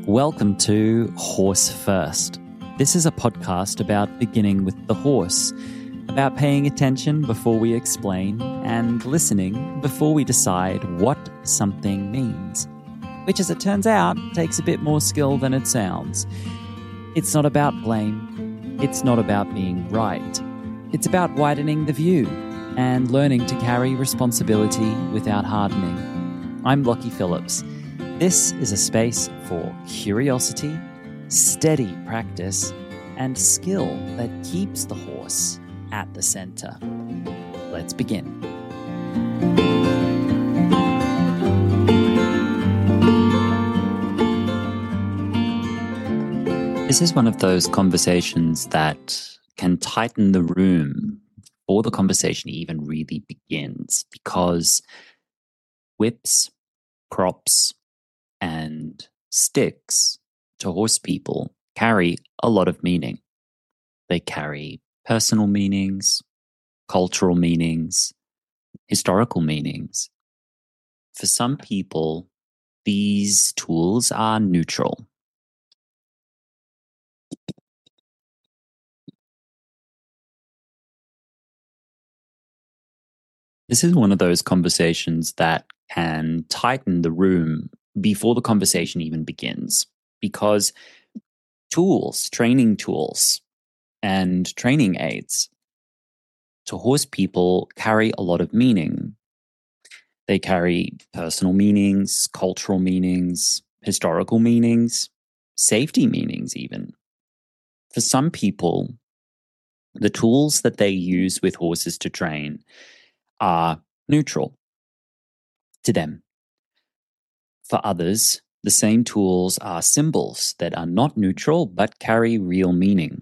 Welcome to Horse First. This is a podcast about beginning with the horse, about paying attention before we explain and listening before we decide what something means, which, as it turns out, takes a bit more skill than it sounds. It's not about blame. It's not about being right. It's about widening the view and learning to carry responsibility without hardening. I'm Lockie Phillips. This is a space for curiosity, steady practice, and skill that keeps the horse at the center. Let's begin. This is one of those conversations that can tighten the room before the conversation even really begins, because whips, crops, and sticks to horse people carry a lot of meaning. They carry personal meanings, cultural meanings, historical meanings. For some people, these tools are neutral. This is one of those conversations that can tighten the room before the conversation even begins, because tools, training tools, and training aids to horse people carry a lot of meaning. They carry personal meanings, cultural meanings, historical meanings, safety meanings even. For some people, the tools that they use with horses to train are neutral to them. For others, the same tools are symbols that are not neutral but carry real meaning.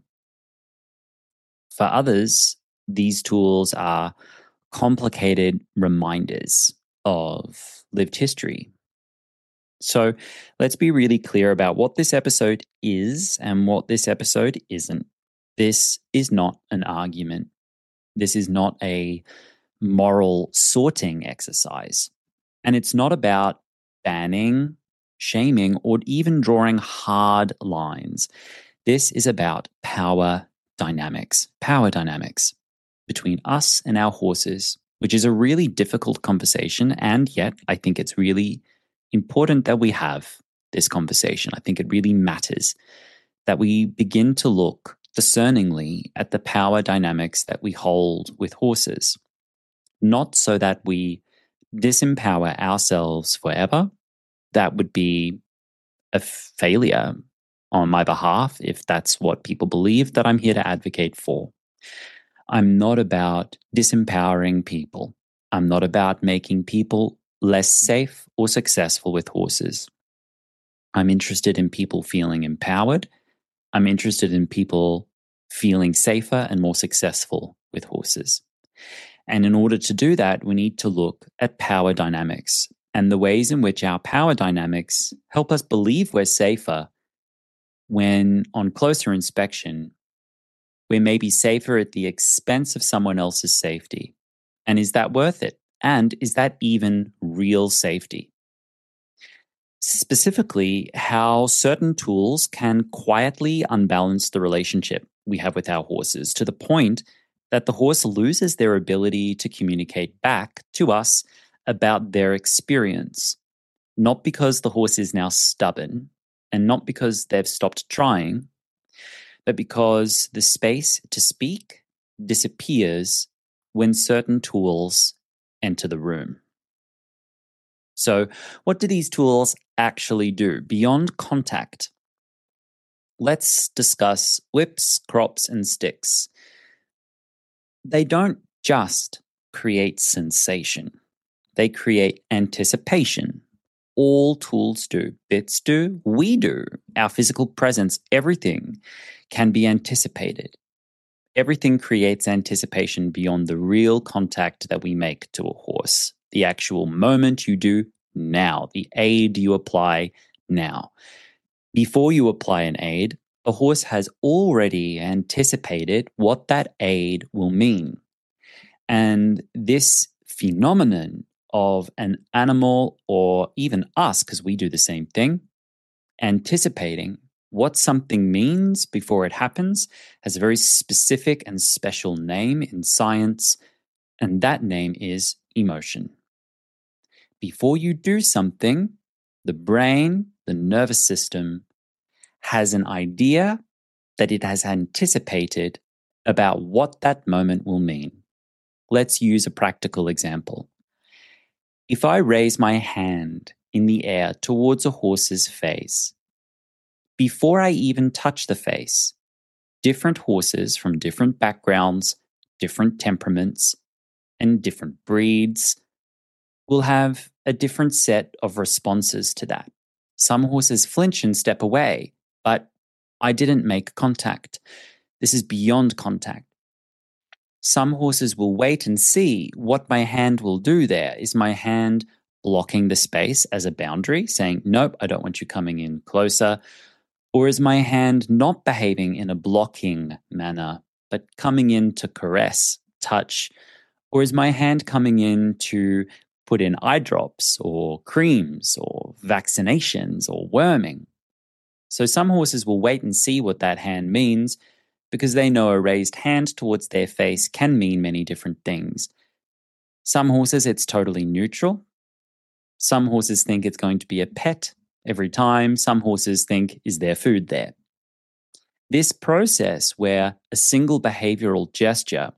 For others, these tools are complicated reminders of lived history. So let's be really clear about what this episode is and what this episode isn't. This is not an argument. This is not a moral sorting exercise. And it's not about banning, shaming, or even drawing hard lines. This is about power dynamics between us and our horses, which is a really difficult conversation. And yet, I think it's really important that we have this conversation. I think it really matters that we begin to look discerningly at the power dynamics that we hold with horses, not so that we disempower ourselves forever. That would be a failure on my behalf if that's what people believe that I'm here to advocate for. I'm not about disempowering people. I'm not about making people less safe or successful with horses. I'm interested in people feeling empowered. I'm interested in people feeling safer and more successful with horses. And in order to do that, we need to look at power dynamics and the ways in which our power dynamics help us believe we're safer when, on closer inspection, we may be safer at the expense of someone else's safety. And is that worth it? And is that even real safety? Specifically, how certain tools can quietly unbalance the relationship we have with our horses to the point that the horse loses their ability to communicate back to us about their experience, not because the horse is now stubborn and not because they've stopped trying, but because the space to speak disappears when certain tools enter the room. So, what do these tools actually do beyond contact? Let's discuss whips, crops, and sticks. They don't just create sensation. They create anticipation. All tools do. Bits do. We do. Our physical presence, everything can be anticipated. Everything creates anticipation beyond the real contact that we make to a horse. The actual moment you do now, the aid you apply now. Before you apply an aid, a horse has already anticipated what that aid will mean. And this phenomenon of an animal, or even us, because we do the same thing, Anticipating what something means before it happens has a very specific and special name in science, and that name is emotion. Before you do something, the brain, the nervous system, has an idea that it has anticipated about what that moment will mean. Let's use a practical example. If I raise my hand in the air towards a horse's face, before I even touch the face, different horses from different backgrounds, different temperaments, and different breeds will have a different set of responses to that. Some horses flinch and step away, but I didn't make contact. This is beyond contact. Some horses will wait and see what my hand will do there. Is my hand blocking the space as a boundary, saying, nope, I don't want you coming in closer? Or is my hand not behaving in a blocking manner, but coming in to caress, touch? Or is my hand coming in to put in eye drops or creams or vaccinations or worming? So some horses will wait and see what that hand means because they know a raised hand towards their face can mean many different things. Some horses, it's totally neutral. Some horses think it's going to be a pet every time. Some horses think, is there food there? This process where a single behavioral gesture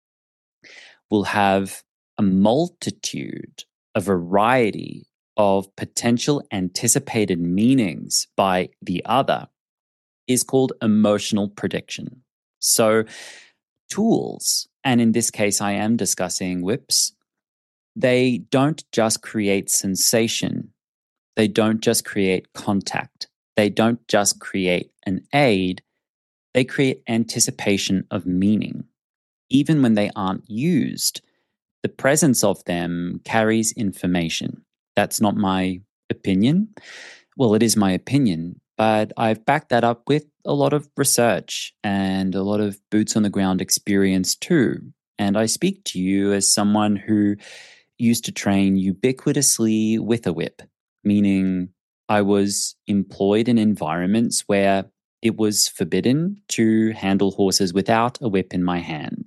will have a multitude, a variety of potential anticipated meanings by the other is called emotional prediction. So tools, and in this case I am discussing whips, they don't just create sensation. They don't just create contact. They don't just create an aid. They create anticipation of meaning. Even when they aren't used, the presence of them carries information. That's not my opinion. Well, it is my opinion, but I've backed that up with a lot of research and a lot of boots on the ground experience too. And I speak to you as someone who used to train ubiquitously with a whip, meaning I was employed in environments where it was forbidden to handle horses without a whip in my hand.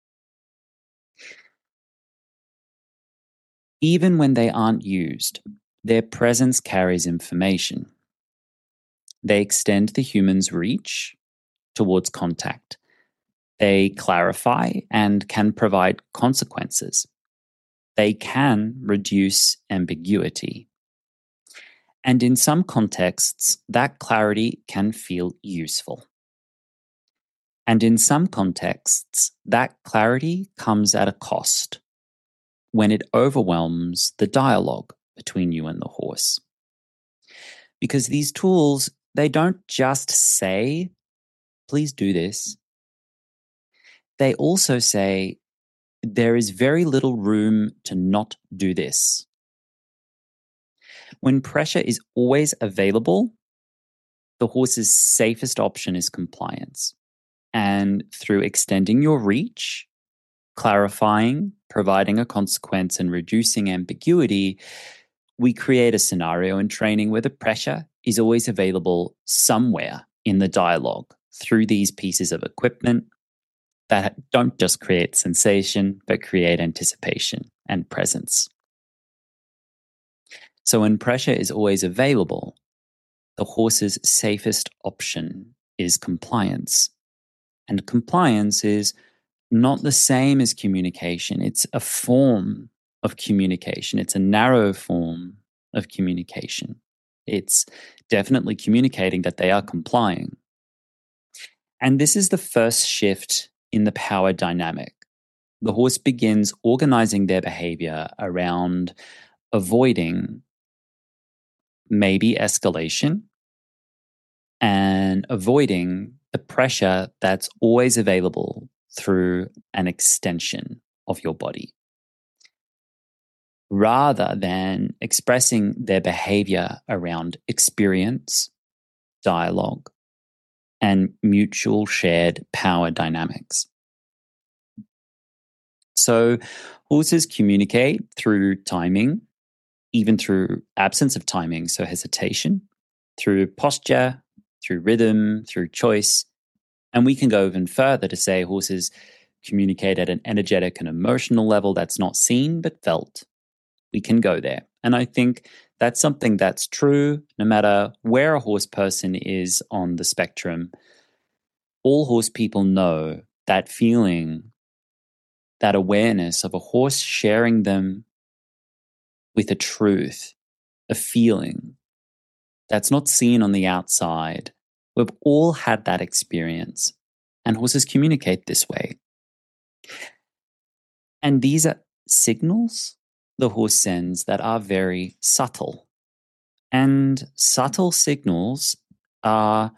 Even when they aren't used, their presence carries information. They extend the human's reach towards contact. They clarify and can provide consequences. They can reduce ambiguity. And in some contexts, that clarity can feel useful. And in some contexts, that clarity comes at a cost when it overwhelms the dialogue between you and the horse. Because these tools, they don't just say, please do this. They also say, there is very little room to not do this. When pressure is always available, the horse's safest option is compliance. And through extending your reach, clarifying, providing a consequence, and reducing ambiguity, we create a scenario in training where the pressure is always available somewhere in the dialogue through these pieces of equipment that don't just create sensation, but create anticipation and presence. So when pressure is always available, the horse's safest option is compliance. And compliance is not the same as communication. It's a form of communication. It's a narrow form of communication. It's definitely communicating that they are complying. And this is the first shift in the power dynamic. The horse begins organizing their behavior around avoiding maybe escalation and avoiding the pressure that's always available through an extension of your body, rather than expressing their behavior around experience, dialogue, and mutual shared power dynamics. So horses communicate through timing, even through absence of timing, so hesitation, through posture, through rhythm, through choice. And we can go even further to say horses communicate at an energetic and emotional level that's not seen but felt. We can go there. And I think that's something that's true no matter where a horse person is on the spectrum. All horse people know that feeling, that awareness of a horse sharing them with a truth, a feeling that's not seen on the outside. We've all had that experience, and horses communicate this way. And these are signals the horse sends that are very subtle. And subtle signals are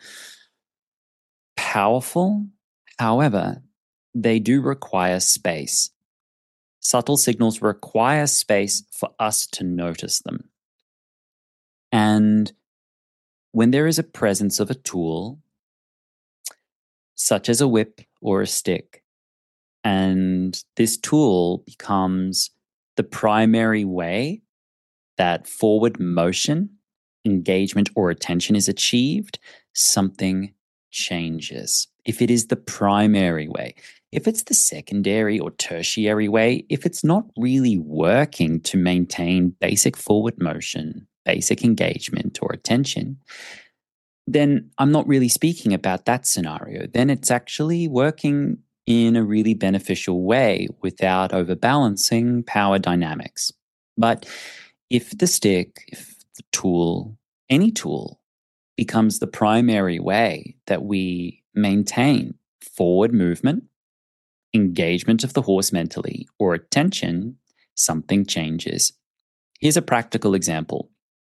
powerful. However, they do require space. Subtle signals require space for us to notice them. And when there is a presence of a tool, such as a whip or a stick, and this tool becomes the primary way that forward motion, engagement, or attention is achieved, something changes. If it is the primary way, if it's the secondary or tertiary way, if it's not really working to maintain basic forward motion, basic engagement, or attention, then I'm not really speaking about that scenario. Then it's actually working in a really beneficial way without overbalancing power dynamics. But if the stick, if the tool, any tool becomes the primary way that we maintain forward movement, engagement of the horse mentally, or attention, something changes. Here's a practical example.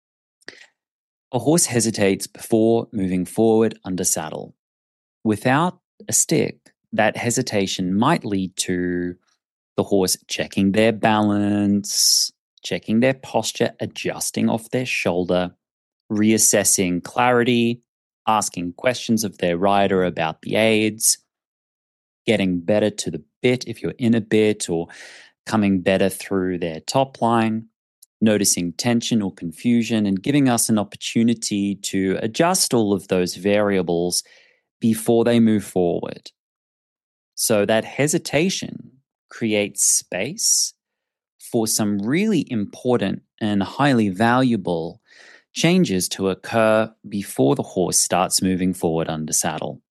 A horse hesitates before moving forward under saddle. Without a stick, that hesitation might lead to the horse checking their balance, checking their posture, adjusting off their shoulder, reassessing clarity, asking questions of their rider about the aids, getting better to the bit if you're in a bit, or coming better through their top line, noticing tension or confusion, and giving us an opportunity to adjust all of those variables before they move forward. So that hesitation creates space for some really important and highly valuable changes to occur before the horse starts moving forward under saddle.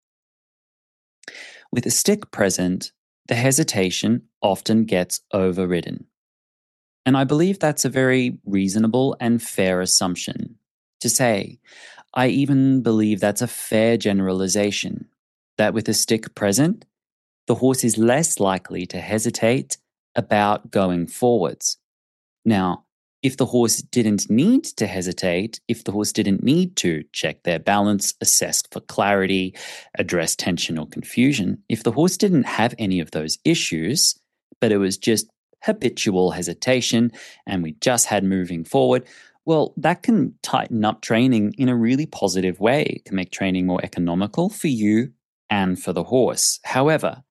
With a stick present, the hesitation often gets overridden. And I believe that's a very reasonable and fair assumption to say. I even believe that's a fair generalization, that with a stick present, the horse is less likely to hesitate about going forwards. Now, if the horse didn't need to hesitate, if the horse didn't need to check their balance, assess for clarity, address tension or confusion, if the horse didn't have any of those issues, but it was just habitual hesitation and we just had moving forward, well, that can tighten up training in a really positive way. It can make training more economical for you and for the horse. However,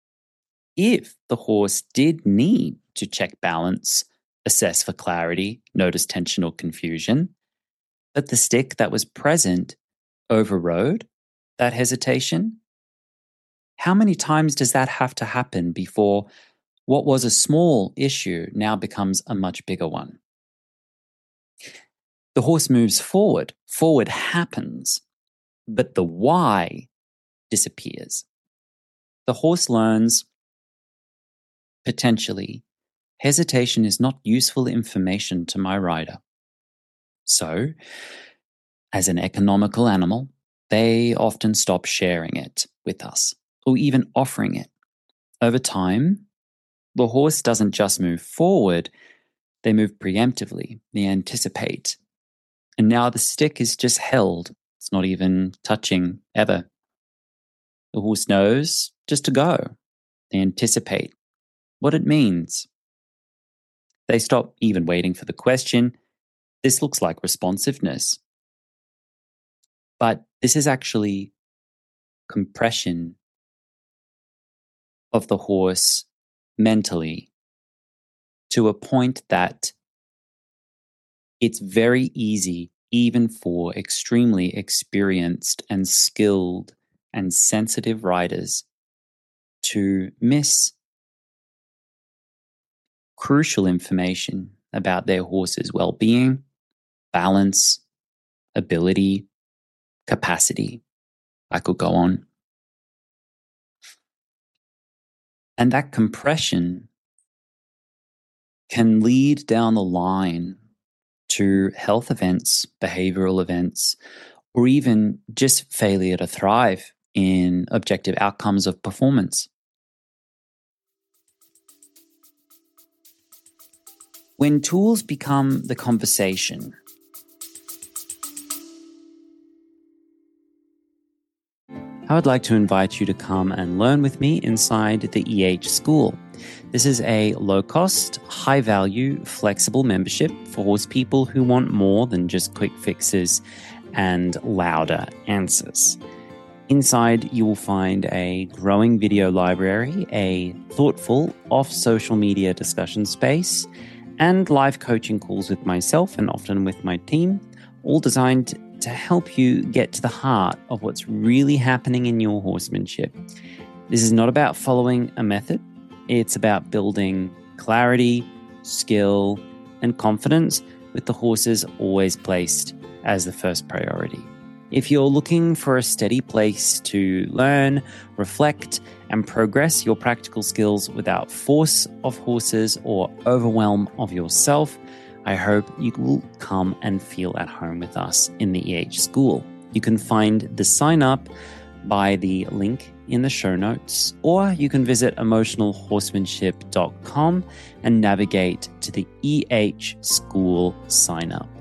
if the horse did need to check balance, assess for clarity, notice tension or confusion, but the stick that was present overrode that hesitation, how many times does that have to happen before what was a small issue now becomes a much bigger one? The horse moves forward, forward happens, but the why disappears. The horse learns potentially hesitation is not useful information to my rider. So, as an economical animal, they often stop sharing it with us or even offering it. Over time, the horse doesn't just move forward, they move preemptively, they anticipate. And now the stick is just held, it's not even touching ever. The horse knows just to go. They anticipate what it means. They stop even waiting for the question. This looks like responsiveness. But this is actually compression of the horse mentally to a point that it's very easy even for extremely experienced and skilled and sensitive riders to miss crucial information about their horse's well-being, balance, ability, capacity. I could go on. And that compression can lead down the line to health events, behavioral events, or even just failure to thrive in objective outcomes of performance. When tools become the conversation, I would like to invite you to come and learn with me inside the EH School. This is a low-cost, high-value, flexible membership for horse people who want more than just quick fixes and louder answers. Inside, you will find a growing video library, a thoughtful off-social media discussion space, and live coaching calls with myself and often with my team, all designed to help you get to the heart of what's really happening in your horsemanship. This is not about following a method. It's about building clarity, skill, and confidence with the horses always placed as the first priority. If you're looking for a steady place to learn, reflect, and progress your practical skills without force of horses or overwhelm of yourself, I hope you will come and feel at home with us in the EH School. You can find the sign up by the link in the show notes, or you can visit emotionalhorsemanship.com and navigate to the EH School sign up.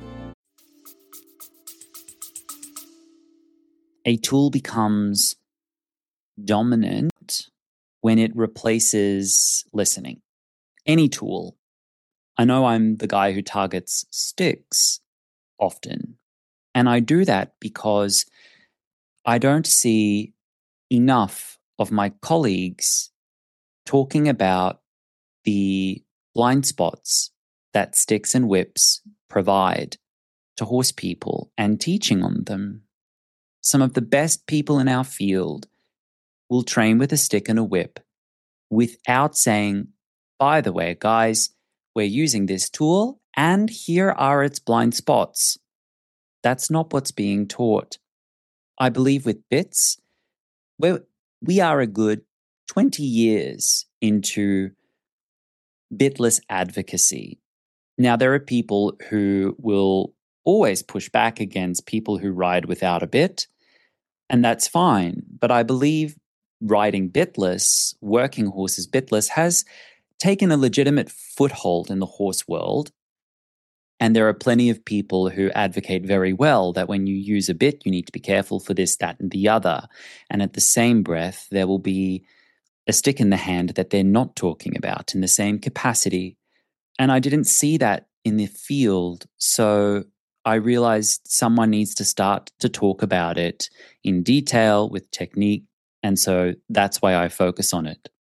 A tool becomes dominant when it replaces listening. Any tool. I know I'm the guy who targets sticks often, and I do that because I don't see enough of my colleagues talking about the blind spots that sticks and whips provide to horse people and teaching on them. Some of the best people in our field will train with a stick and a whip without saying, by the way, guys, we're using this tool and here are its blind spots. That's not what's being taught. I believe with bits, we are a good 20 years into bitless advocacy. Now, there are people who will always push back against people who ride without a bit, and that's fine. But I believe riding bitless, working horses bitless, has taken a legitimate foothold in the horse world. And there are plenty of people who advocate very well that when you use a bit, you need to be careful for this, that, and the other. And at the same breath, there will be a stick in the hand that they're not talking about in the same capacity. And I didn't see that in the field. So I realized someone needs to start to talk about it in detail with technique. And so that's why I focus on it.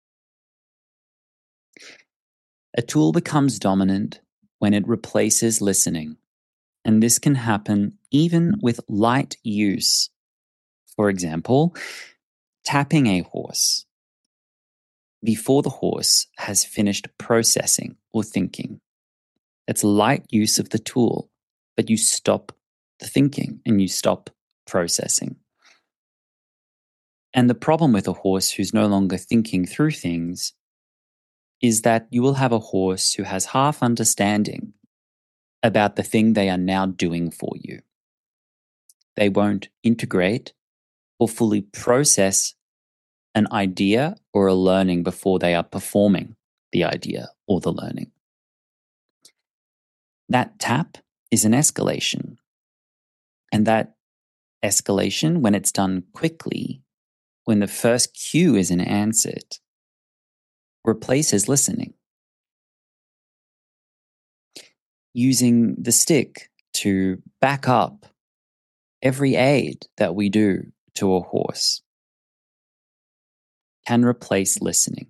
A tool becomes dominant when it replaces listening. And this can happen even with light use. For example, tapping a horse before the horse has finished processing or thinking. That's light use of the tool, but you stop the thinking and you stop processing. And the problem with a horse who's no longer thinking through things is that you will have a horse who has half understanding about the thing they are now doing for you. They won't integrate or fully process an idea or a learning before they are performing the idea or the learning. That tap is an escalation. And that escalation, when it's done quickly, when the first cue isn't answered, replaces listening. Using the stick to back up every aid that we do to a horse can replace listening.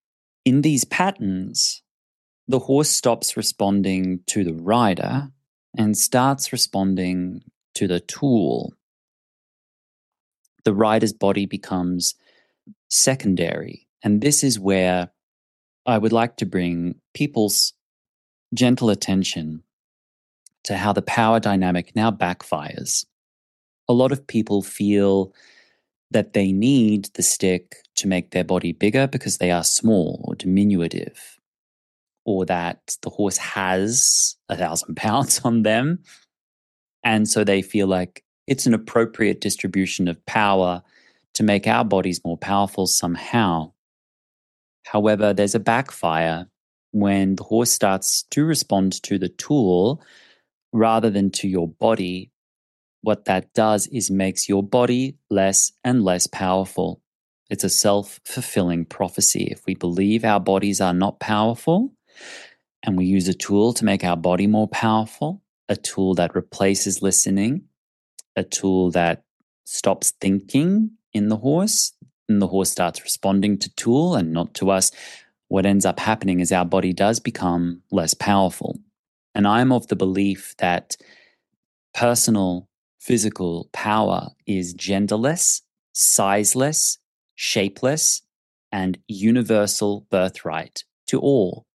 In these patterns, the horse stops responding to the rider and starts responding to the tool, the rider's body becomes secondary. And this is where I would like to bring people's gentle attention to how the power dynamic now backfires. A lot of people feel that they need the stick to make their body bigger because they are small or diminutive, or that the horse has 1,000 pounds on them. And so they feel like it's an appropriate distribution of power to make our bodies more powerful somehow. However, there's a backfire when the horse starts to respond to the tool rather than to your body. What that does is makes your body less and less powerful. It's a self-fulfilling prophecy. If we believe our bodies are not powerful and we use a tool to make our body more powerful, a tool that replaces listening, a tool that stops thinking in the horse, and the horse starts responding to tool and not to us, what ends up happening is our body does become less powerful. And I'm of the belief that personal physical power is genderless, sizeless, shapeless, and universal birthright to all.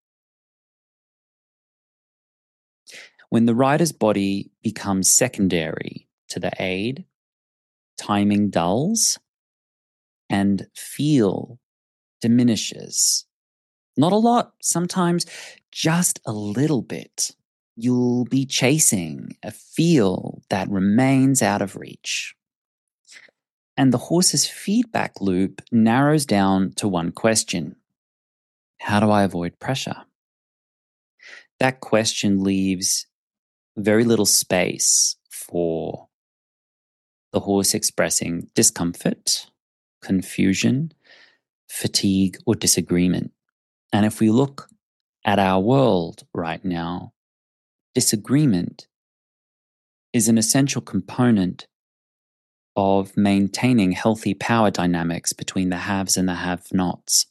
When the rider's body becomes secondary to the aid, timing dulls and feel diminishes. Not a lot, sometimes just a little bit. You'll be chasing a feel that remains out of reach. And the horse's feedback loop narrows down to one question: how do I avoid pressure? That question leaves very little space for the horse expressing discomfort, confusion, fatigue, or disagreement. And if we look at our world right now, disagreement is an essential component of maintaining healthy power dynamics between the haves and the have-nots.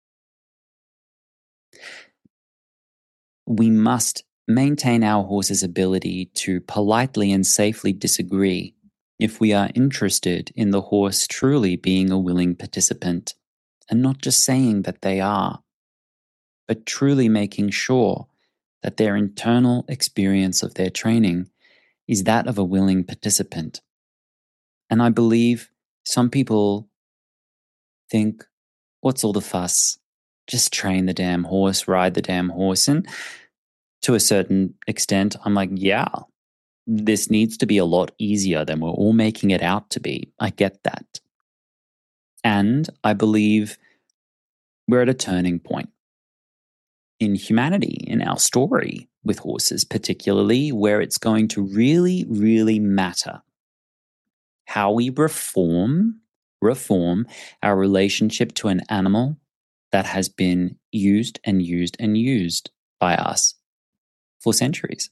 We must maintain our horse's ability to politely and safely disagree if we are interested in the horse truly being a willing participant, and not just saying that they are, but truly making sure that their internal experience of their training is that of a willing participant. And I believe some people think, what's all the fuss? Just train the damn horse, ride the damn horse. And to a certain extent, I'm like, yeah, this needs to be a lot easier than we're all making it out to be. I get that. And I believe we're at a turning point in humanity, in our story with horses, particularly, where it's going to really, really matter how we reform our relationship to an animal that has been used and used and used by us for centuries.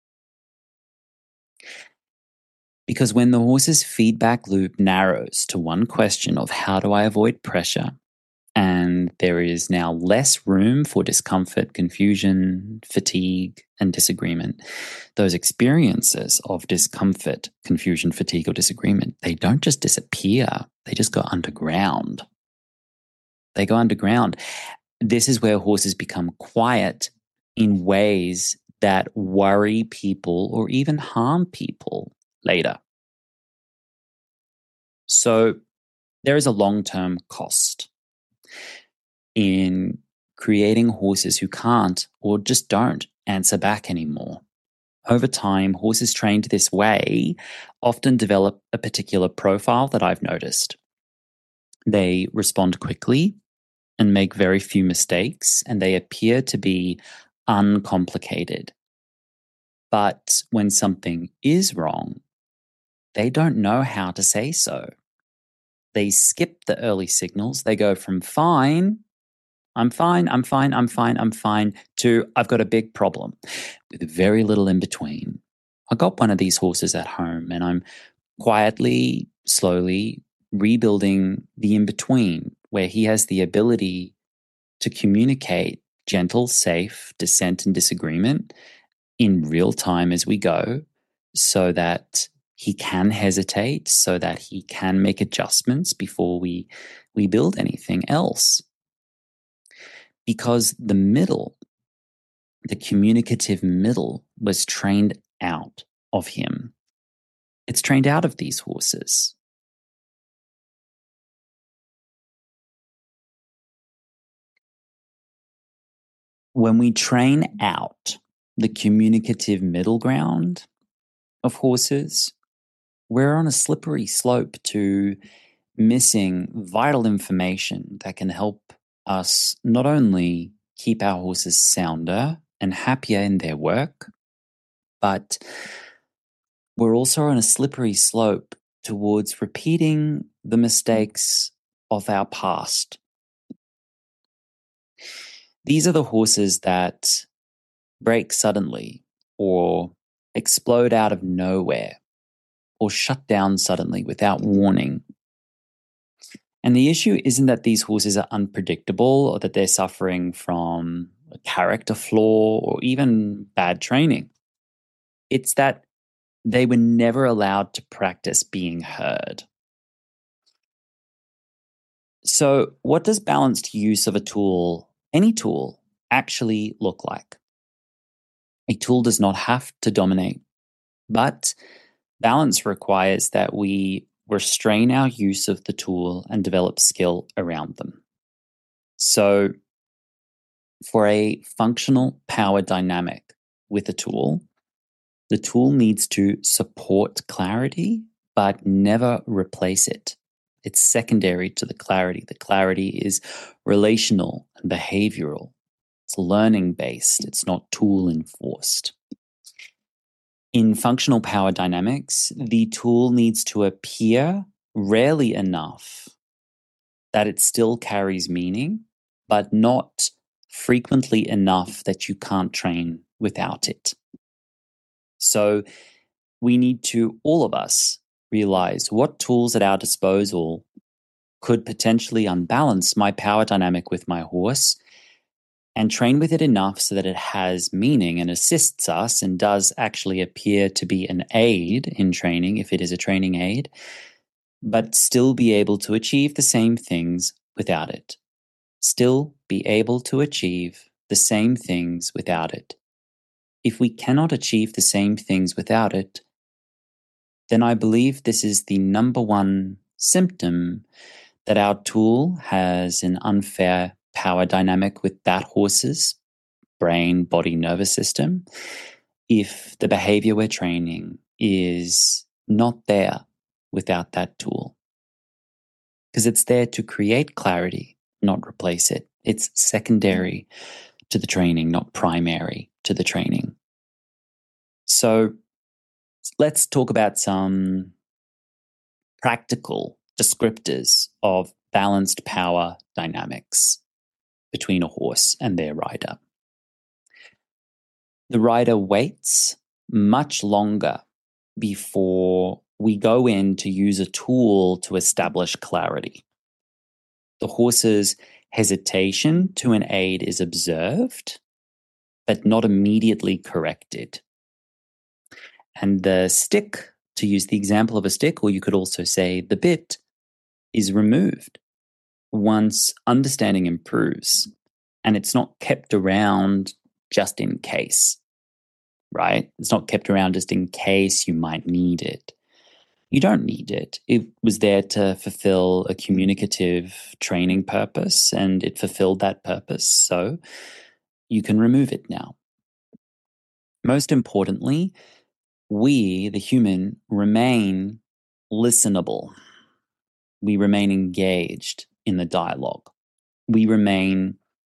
Because when the horse's feedback loop narrows to one question of how do I avoid pressure, and there is now less room for discomfort, confusion, fatigue, and disagreement, those experiences of discomfort, confusion, fatigue, or disagreement, they don't just disappear, they just go underground. They go underground. This is where horses become quiet in ways that worry people or even harm people later. So there is a long-term cost in creating horses who can't or just don't answer back anymore. Over time, horses trained this way often develop a particular profile that I've noticed. They respond quickly and make very few mistakes, and they appear to be uncomplicated. But when something is wrong, they don't know how to say so. They skip the early signals. They go from fine, I'm fine, I'm fine, I'm fine, I'm fine, to I've got a big problem, with very little in between. I got one of these horses at home, and I'm quietly, slowly rebuilding the in-between, where he has the ability to communicate gentle, safe dissent and disagreement, in real time as we go so that he can hesitate, so that he can make adjustments before we build anything else. Because the communicative middle, was trained out of him. It's trained out of these horses. When we train out the communicative middle ground of horses, we're on a slippery slope to missing vital information that can help us not only keep our horses sounder and happier in their work, but we're also on a slippery slope towards repeating the mistakes of our past. These are the horses that break suddenly, or explode out of nowhere, or shut down suddenly without warning. And the issue isn't that these horses are unpredictable or that they're suffering from a character flaw or even bad training. It's that they were never allowed to practice being heard. So, what does balanced use of a tool, any tool, actually look like? A tool does not have to dominate, but balance requires that we restrain our use of the tool and develop skill around them. So, for a functional power dynamic with a tool, the tool needs to support clarity, but never replace it. It's secondary to the clarity. The clarity is relational and behavioral. It's learning based. It's not tool enforced. In functional power dynamics, the tool needs to appear rarely enough that it still carries meaning, but not frequently enough that you can't train without it. So we need to, all of us, realize what tools at our disposal could potentially unbalance my power dynamic with my horse, and train with it enough so that it has meaning and assists us and does actually appear to be an aid in training if it is a training aid, but still be able to achieve the same things without it. Still be able to achieve the same things without it. If we cannot achieve the same things without it, then I believe this is the number one symptom that our tool has an unfair power dynamic with that horse's brain, body, nervous system. If the behavior we're training is not there without that tool, because it's there to create clarity, not replace it. It's secondary to the training, not primary to the training. So let's talk about some practical descriptors of balanced power dynamics between a horse and their rider. The rider waits much longer before we go in to use a tool to establish clarity. The horse's hesitation to an aid is observed, but not immediately corrected. And the stick, to use the example of a stick, or you could also say the bit, is removed once understanding improves, and it's not kept around just in case, right? It's not kept around just in case you might need it. You don't need it. It was there to fulfill a communicative training purpose, and it fulfilled that purpose, so you can remove it now. Most importantly, we, the human, remain listenable. We remain engaged in the dialogue. We remain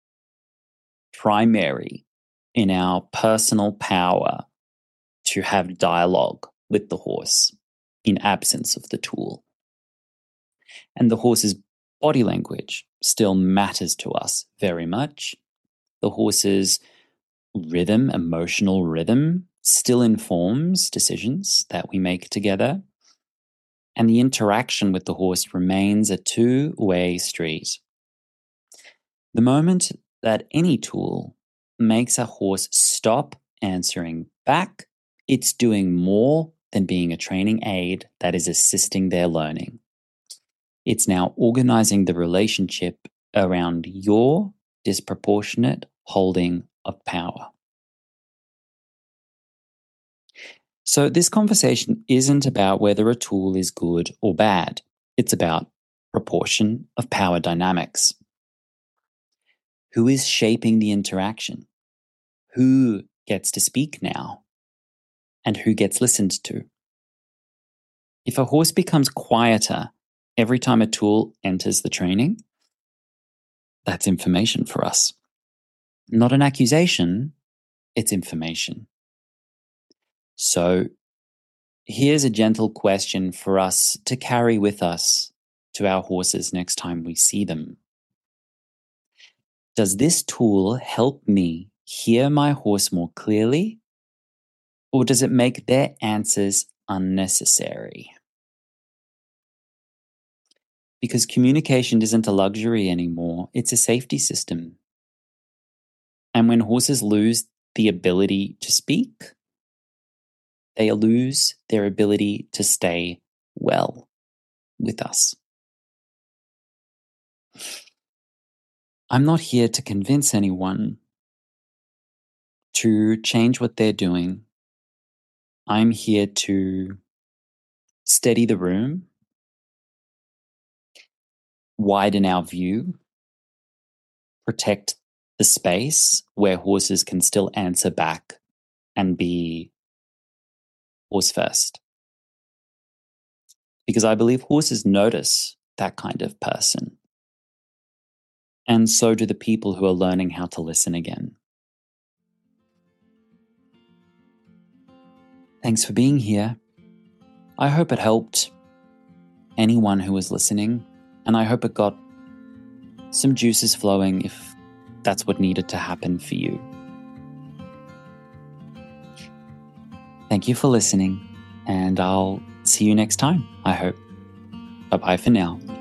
primary in our personal power to have dialogue with the horse in absence of the tool. And the horse's body language still matters to us very much. The horse's rhythm, emotional rhythm, still informs decisions that we make together. And the interaction with the horse remains a two-way street. The moment that any tool makes a horse stop answering back. It's doing more than being a training aid that is assisting their learning. It's now organizing the relationship around your disproportionate holding of power. So this conversation isn't about whether a tool is good or bad. It's about proportion of power dynamics. Who is shaping the interaction? Who gets to speak now? And who gets listened to? If a horse becomes quieter every time a tool enters the training, that's information for us. Not an accusation, it's information. So here's a gentle question for us to carry with us to our horses next time we see them. Does this tool help me hear my horse more clearly, or does it make their answers unnecessary? Because communication isn't a luxury anymore, it's a safety system. And when horses lose the ability to speak, they lose their ability to stay well with us. I'm not here to convince anyone to change what they're doing. I'm here to steady the room, widen our view, protect the space where horses can still answer back and be horse first. Because I believe horses notice that kind of person. And so do the people who are learning how to listen again. Thanks for being here. I hope it helped anyone who was listening, and I hope it got some juices flowing if that's what needed to happen for you. Thank you for listening, and I'll see you next time, I hope. Bye-bye for now.